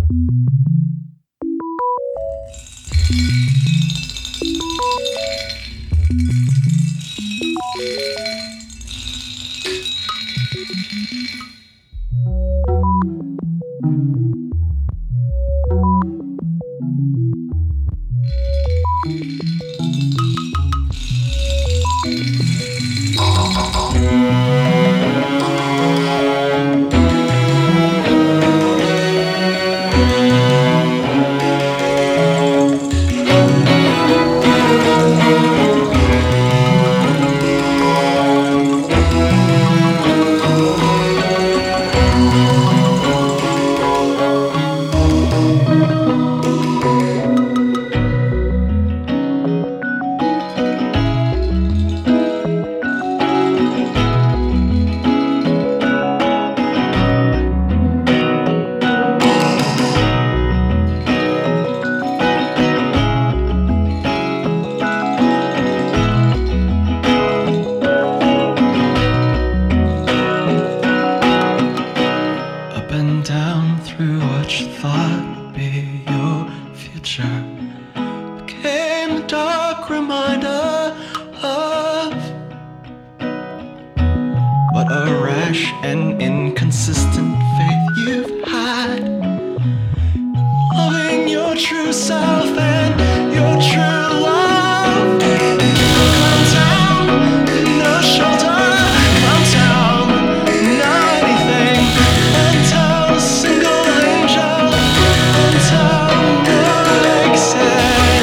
Became a dark reminder of what a rash and inconsistent faith you've had, loving your true self and your true love. Clown town, no shelter. Clown town, no anything. Until a single angel, until no exit.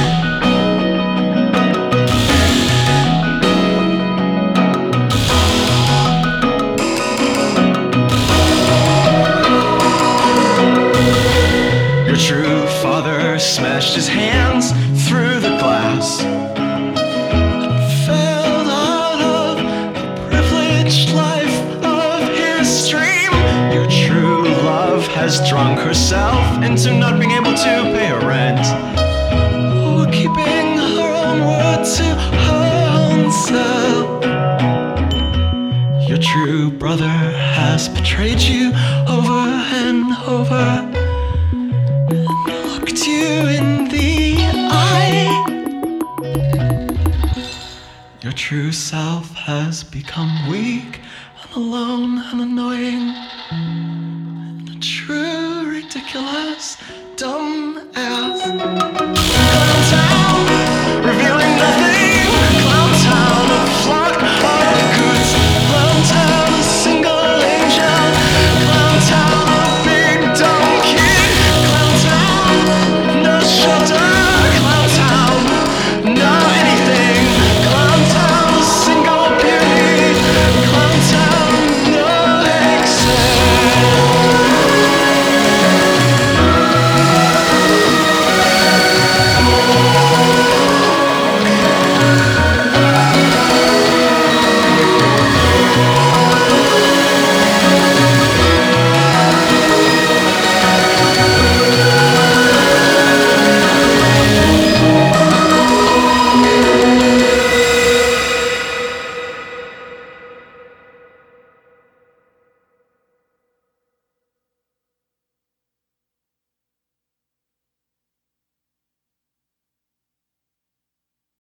Your true father smashed his hands through the glass and fell out of the privileged life of his dream. Your true love has drunk herself into not being able to pay her rent, or keeping her own word to her own self. Your true brother has betrayed you over and over, looked you in the eye. Your true self has become weak and alone and annoying, and a true ridiculous